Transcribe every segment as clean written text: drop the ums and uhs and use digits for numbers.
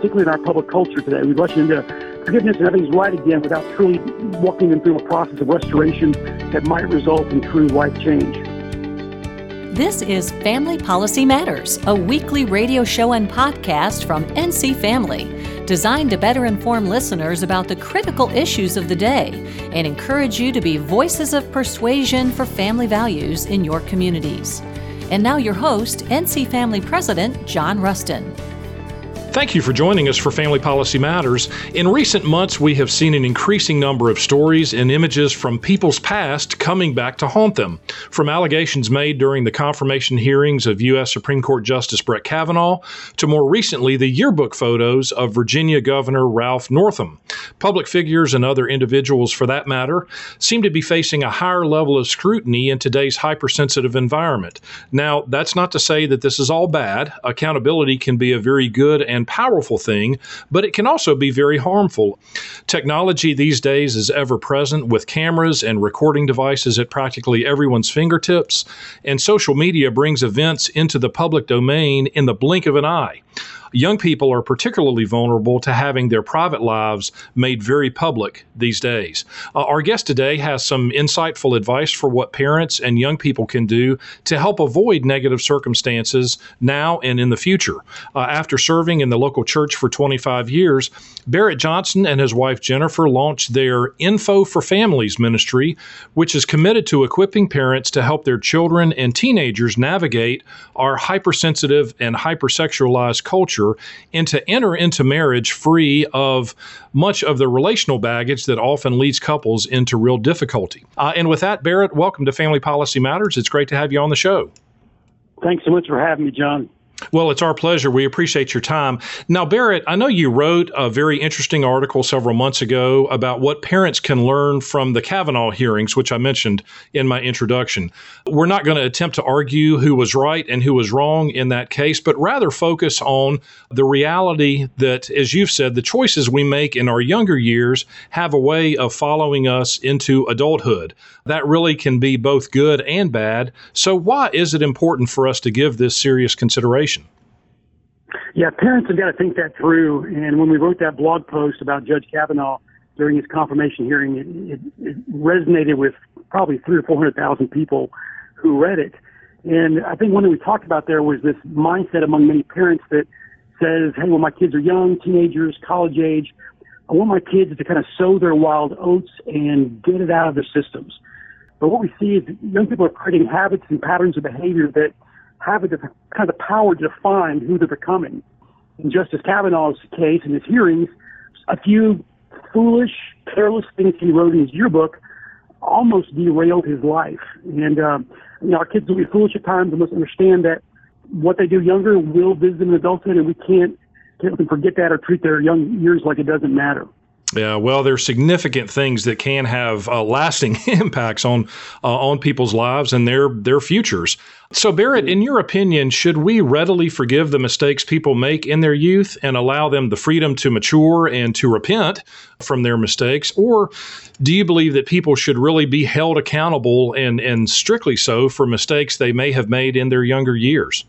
particularly in our public culture today. We rush into forgiveness and everything's right again without truly walking them through a process of restoration that might result in true life change. This is Family Policy Matters, a weekly radio show and podcast from NC Family, designed to better inform listeners about the critical issues of the day and encourage you to be voices of persuasion for family values in your communities. And now your host, NC Family President John Rustin. Thank you for joining us for Family Policy Matters. In recent months, we have seen an increasing number of stories and images from people's past coming back to haunt them, from allegations made during the confirmation hearings of U.S. Supreme Court Justice Brett Kavanaugh to more recently the yearbook photos of Virginia Governor Ralph Northam. Public figures and other individuals, for that matter, seem to be facing a higher level of scrutiny in today's hypersensitive environment. Now, that's not to say that this is all bad. Accountability can be a very good and powerful thing, but it can also be very harmful. Technology these days is ever present with cameras and recording devices at practically everyone's fingertips, and social media brings events into the public domain in the blink of an eye. Young people are particularly vulnerable to having their private lives made very public these days. Our guest today has some insightful advice for what parents and young people can do to help avoid negative circumstances now and in the future. After serving in the local church for 25 years, Barrett Johnson and his wife Jennifer launched their Info for Families ministry, which is committed to equipping parents to help their children and teenagers navigate our hypersensitive and hypersexualized culture and to enter into marriage free of much of the relational baggage that often leads couples into real difficulty. And with that, Barrett, welcome to Family Policy Matters. It's great to have you on the show. Thanks so much for having me, John. Well, it's our pleasure. We appreciate your time. Now, Barrett, I know you wrote a very interesting article several months ago about what parents can learn from the Kavanaugh hearings, which I mentioned in my introduction. We're not going to attempt to argue who was right and who was wrong in that case, but rather focus on the reality that, as you've said, the choices we make in our younger years have a way of following us into adulthood. That really can be both good and bad. So why is it important for us to give this serious consideration? Yeah, parents have got to think that through. And when we wrote that blog post about Judge Kavanaugh during his confirmation hearing, it resonated with probably 300,000 or 400,000 people who read it. And I think one thing we talked about there was this mindset among many parents that says, hey, when my kids are young, teenagers, college age, I want my kids to kind of sow their wild oats and get it out of their systems. But what we see is young people are creating habits and patterns of behavior that have the kind of the power to define who they're becoming. In Justice Kavanaugh's case, in his hearings, a few foolish, careless things he wrote in his yearbook almost derailed his life. And our kids will be foolish at times and must understand that what they do younger will visit them in adulthood, and we can't let them forget that or treat their young years like it doesn't matter. Yeah, well, there's significant things that can have lasting impacts on people's lives and their futures. So, Barrett, in your opinion, should we readily forgive the mistakes people make in their youth and allow them the freedom to mature and to repent from their mistakes? Or do you believe that people should really be held accountable and strictly so for mistakes they may have made in their younger years?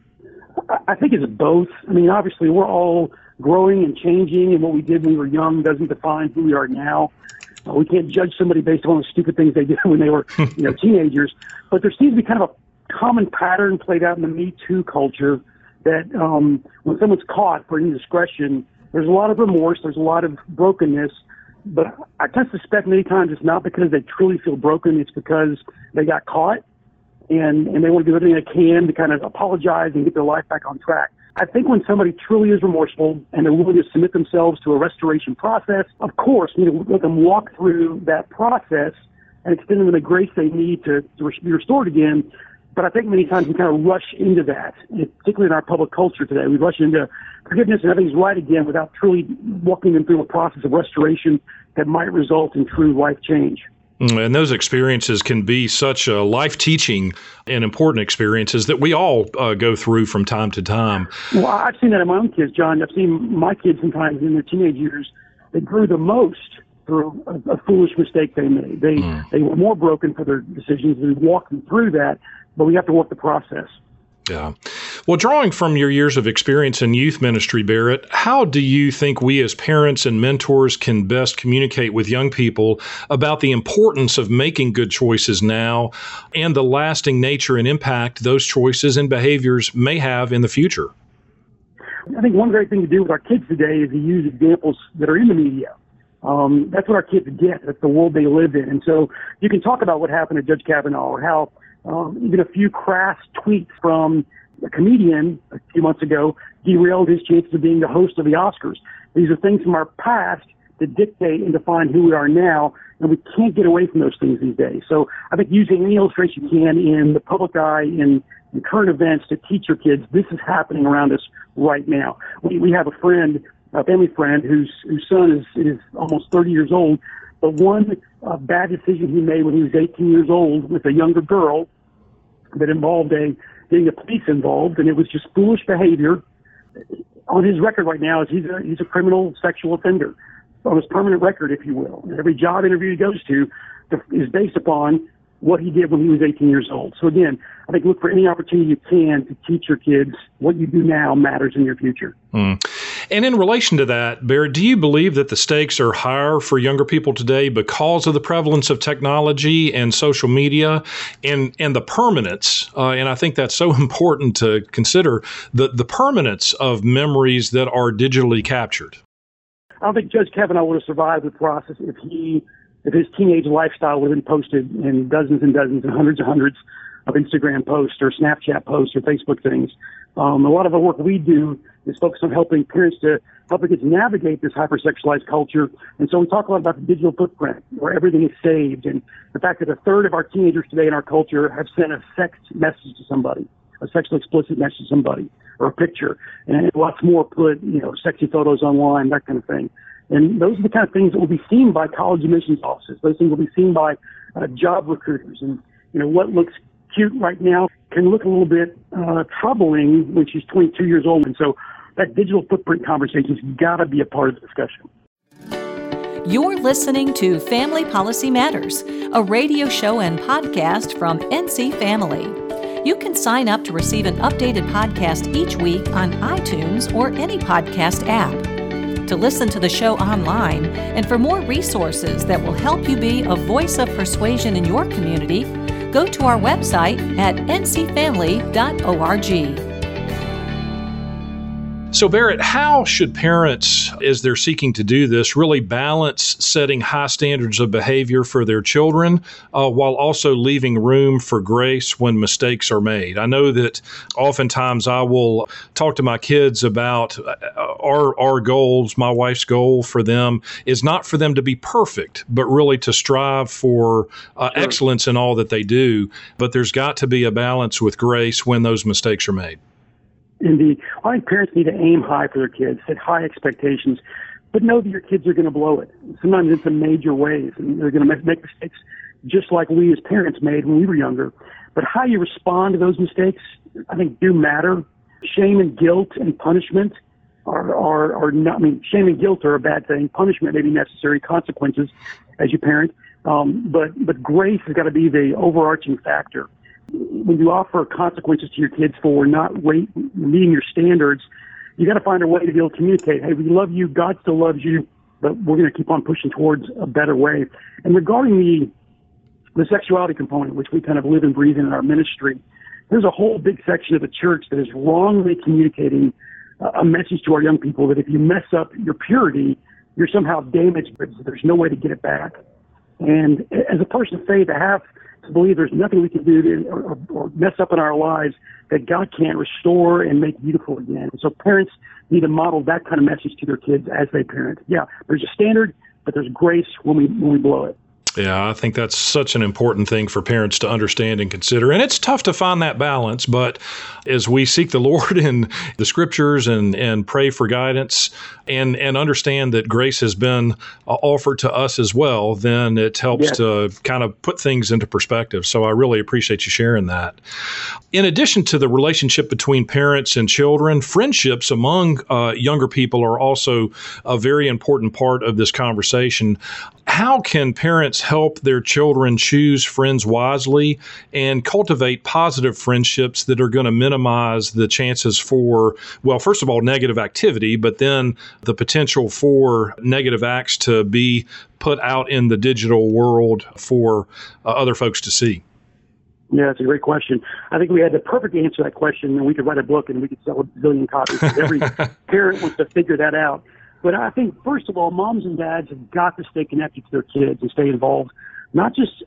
I think it's both. I mean, obviously, we're all growing and changing, and what we did when we were young doesn't define who we are now. We can't judge somebody based on the stupid things they did when they were, teenagers. But there seems to be kind of a common pattern played out in the Me Too culture that when someone's caught for indiscretion, there's a lot of remorse, there's a lot of brokenness. But I kind of suspect many times it's not because they truly feel broken, it's because they got caught and they want to do everything they can to kind of apologize and get their life back on track. I think when somebody truly is remorseful and they're willing to submit themselves to a restoration process, of course, we need to let them walk through that process and extend them the grace they need to be restored again. But I think many times we kind of rush into that, particularly in our public culture today. We rush into forgiveness and everything's right again without truly walking them through a process of restoration that might result in true life change. And those experiences can be such life-teaching and important experiences that we all go through from time to time. Well, I've seen that in my own kids, John. I've seen my kids sometimes in their teenage years, they grew the most through a foolish mistake they made. They were more broken for their decisions. We walked them through that, but we have to work the process. Yeah. Well, drawing from your years of experience in youth ministry, Barrett, how do you think we as parents and mentors can best communicate with young people about the importance of making good choices now and the lasting nature and impact those choices and behaviors may have in the future? I think one great thing to do with our kids today is to use examples that are in the media. That's what our kids get. That's the world they live in. And so you can talk about what happened to Judge Kavanaugh, or how even a few crass tweets from a comedian a few months ago derailed his chances of being the host of the Oscars. These are things from our past that dictate and define who we are now, and we can't get away from those things these days. So I think using any illustration you can in the public eye, in current events, to teach your kids this is happening around us right now. We have a friend, a family friend, whose son is almost 30 years old, but one bad decision he made when he was 18 years old with a younger girl that involved getting the police involved, and it was just foolish behavior. On his record right now, he's a criminal sexual offender, on his permanent record, if you will. And every job interview he goes to is based upon what he did when he was 18 years old. So again, I think look for any opportunity you can to teach your kids what you do now matters in your future. And in relation to that, Barrett, do you believe that the stakes are higher for younger people today because of the prevalence of technology and social media and the permanence? And I think that's so important to consider, the permanence of memories that are digitally captured. I don't think Judge Kavanaugh would have survived the process if his teenage lifestyle would have been posted in dozens and dozens and hundreds of Instagram posts or Snapchat posts or Facebook things. A lot of the work we do is focused on helping parents to help their kids navigate this hypersexualized culture. And so we talk a lot about the digital footprint, where everything is saved, and the fact that a third of our teenagers today in our culture have sent a sex message to somebody, a sexually explicit message to somebody, or a picture, and lots more put, sexy photos online, that kind of thing. And those are the kind of things that will be seen by college admissions offices. Those things will be seen by job recruiters. And, what looks cute right now can look a little bit troubling when she's 22 years old. And so that digital footprint conversation's got to be a part of the discussion. You're listening to Family Policy Matters, a radio show and podcast from NC Family. You can sign up to receive an updated podcast each week on iTunes or any podcast app. To listen to the show online and for more resources that will help you be a voice of persuasion in your community, go to our website at ncfamily.org. So, Barrett, how should parents, as they're seeking to do this, really balance setting high standards of behavior for their children while also leaving room for grace when mistakes are made? I know that oftentimes I will talk to my kids about our goals. My wife's goal for them is not for them to be perfect, but really to strive for excellence in all that they do. But there's got to be a balance with grace when those mistakes are made. Indeed. I think parents need to aim high for their kids, set high expectations, but know that your kids are going to blow it. Sometimes in some major ways, and they're going to make mistakes just like we as parents made when we were younger. But how you respond to those mistakes, I think, do matter. Shame and guilt and punishment are not, shame and guilt are a bad thing. Punishment may be necessary, consequences as you parent. But grace has got to be the overarching factor. When you offer consequences to your kids for not meeting your standards, you got to find a way to be able to communicate. Hey, we love you. God still loves you, but we're going to keep on pushing towards a better way. And regarding the sexuality component, which we kind of live and breathe in our ministry, there's a whole big section of the church that is wrongly communicating a message to our young people that if you mess up your purity, you're somehow damaged. There's no way to get it back. And as a person of faith, I have to believe there's nothing we can do or mess up in our lives that God can't restore and make beautiful again. So parents need to model that kind of message to their kids as they parent. Yeah, there's a standard, but there's grace when we blow it. Yeah, I think that's such an important thing for parents to understand and consider. And it's tough to find that balance, but as we seek the Lord in the scriptures and pray for guidance and understand that grace has been offered to us as well, then it helps to kind of put things into perspective. So I really appreciate you sharing that. In addition to the relationship between parents and children, friendships among younger people are also a very important part of this conversation. How can parents help their children choose friends wisely and cultivate positive friendships that are going to minimize the chances for, well, first of all, negative activity, but then the potential for negative acts to be put out in the digital world for other folks to see? Yeah, it's a great question. I think we had the perfect answer to that question, and we could write a book and we could sell a billion copies. Every parent wants to figure that out. But I think, first of all, moms and dads have got to stay connected to their kids and stay involved, not just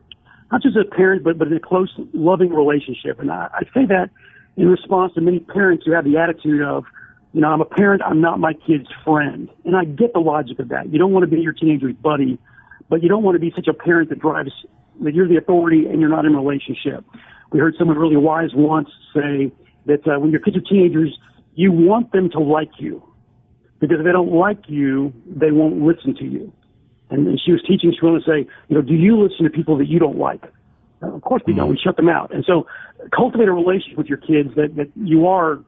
as a parent, but in a close, loving relationship. And I say that in response to many parents who have the attitude of, I'm a parent, I'm not my kid's friend. And I get the logic of that. You don't want to be your teenager's buddy, but you don't want to be such a parent that you're the authority and you're not in a relationship. We heard someone really wise once say that when your kids are teenagers, you want them to like you, because if they don't like you, they won't listen to you. And she was teaching, she wanted to say, do you listen to people that you don't like? Of course we don't. We shut them out. And so cultivate a relationship with your kids that you're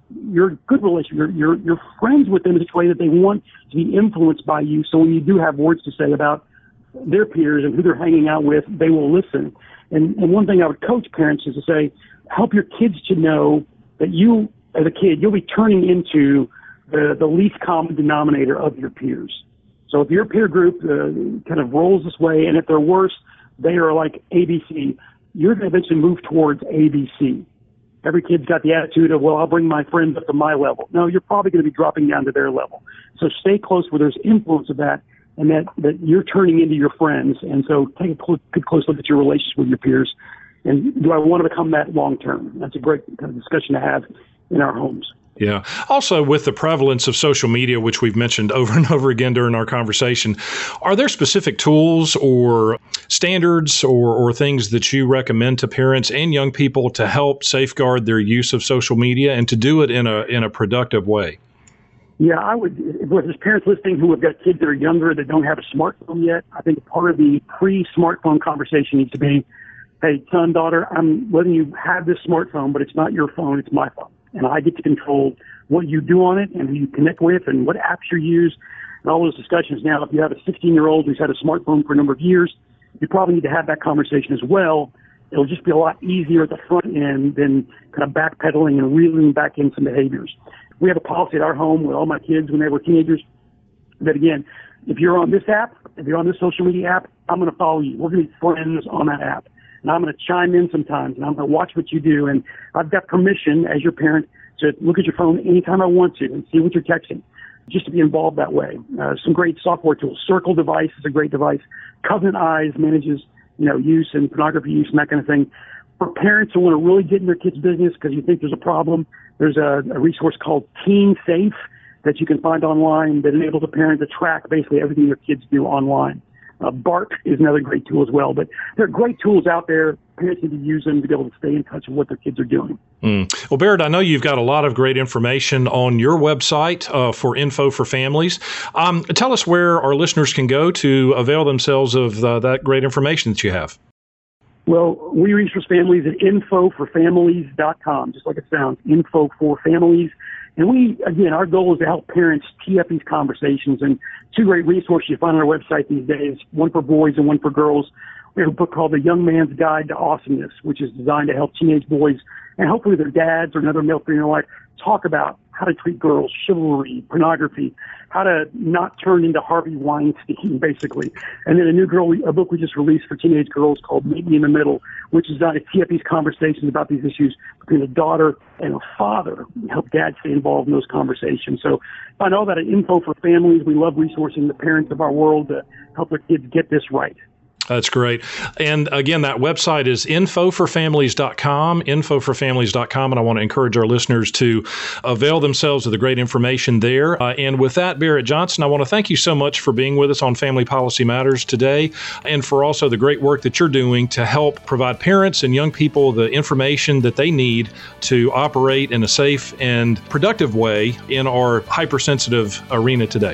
a good relationship. You're friends with them in such a way that they want to be influenced by you. So when you do have words to say about their peers and who they're hanging out with, they will listen. And one thing I would coach parents is to say, help your kids to know that you, as a kid, you'll be turning into the least common denominator of your peers. So if your peer group kind of rolls this way, and if they're worse, they are like ABC, you're going to eventually move towards ABC. Every kid's got the attitude of, well, I'll bring my friends up to my level. No, you're probably going to be dropping down to their level. So stay close where there's influence of that, and that you're turning into your friends. And so take a good close look at your relationship with your peers. And do I want to become that long term? That's a great kind of discussion to have in our homes. Yeah. Also, with the prevalence of social media, which we've mentioned over and over again during our conversation, are there specific tools or standards or things that you recommend to parents and young people to help safeguard their use of social media and to do it in a productive way? Yeah, I would. If there's parents listening who have got kids that are younger that don't have a smartphone yet, I think part of the pre-smartphone conversation needs to be, hey, son, daughter, I'm letting you have this smartphone, but it's not your phone, it's my phone. And I get to control what you do on it and who you connect with and what apps you use and all those discussions. Now, if you have a 16-year-old who's had a smartphone for a number of years, you probably need to have that conversation as well. It'll just be a lot easier at the front end than kind of backpedaling and reeling back in some behaviors. We have a policy at our home with all my kids when they were teenagers that, again, if you're on this app, if you're on this social media app, I'm going to follow you. We're going to be friends on that app. And I'm going to chime in sometimes, and I'm going to watch what you do. And I've got permission as your parent to look at your phone anytime I want to and see what you're texting, just to be involved that way. Some great software tools. Circle device is a great device. Covenant Eyes manages, use and pornography use and that kind of thing. For parents who want to really get in their kids' business because you think there's a problem, there's a resource called Teen Safe that you can find online that enables a parent to track basically everything their kids do online. BART is another great tool as well. But there are great tools out there. Parents need to use them to be able to stay in touch with what their kids are doing. Well, Barrett, I know you've got a lot of great information on your website for Info for Families. Tell us where our listeners can go to avail themselves of that great information that you have. Well, we resource families at infoforfamilies.com, just like it sounds, Info for Families. And our goal is to help parents tee up these conversations. And two great resources you find on our website these days, one for boys and one for girls. We have a book called The Young Man's Guide to Awesomeness, which is designed to help teenage boys and hopefully their dads or another male figure in their life talk about how to treat girls, chivalry, pornography, how to not turn into Harvey Weinstein, basically. And then a book we just released for teenage girls called Meet Me in the Middle, which is designed to tee up these conversations about these issues between a daughter and a father, help dads stay involved in those conversations. So find all that at Info for Families. We love resourcing the parents of our world to help their kids get this right. That's great. And again, that website is infoforfamilies.com, infoforfamilies.com. And I want to encourage our listeners to avail themselves of the great information there. And with that, Barrett Johnson, I want to thank you so much for being with us on Family Policy Matters today, and for also the great work that you're doing to help provide parents and young people the information that they need to operate in a safe and productive way in our hypersensitive arena today.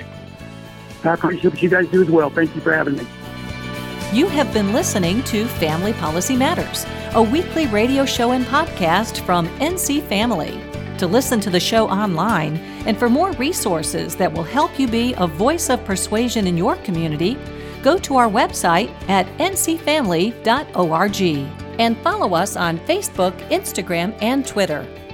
I appreciate what you guys do as well. Thank you for having me. You have been listening to Family Policy Matters, a weekly radio show and podcast from NC Family. To listen to the show online and for more resources that will help you be a voice of persuasion in your community, go to our website at ncfamily.org and follow us on Facebook, Instagram, and Twitter.